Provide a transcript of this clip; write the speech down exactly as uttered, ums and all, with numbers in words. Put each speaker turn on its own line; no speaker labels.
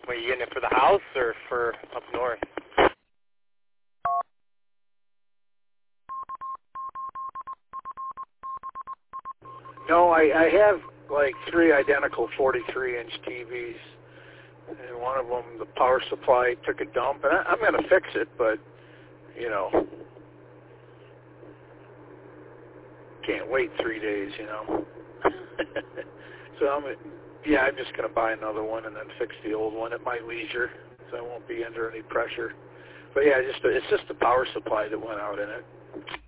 Were you getting it for the house or for up north?
No, I, I have like three identical forty-three inch T Vs, and one of them, the power supply took a dump, and I, I'm going to fix it, but, you know, can't wait three days, you know. So, I'm, yeah, I'm just going to buy another one and then fix the old one at my leisure, so I won't be under any pressure. But, yeah, just it's just the power supply that went out in it.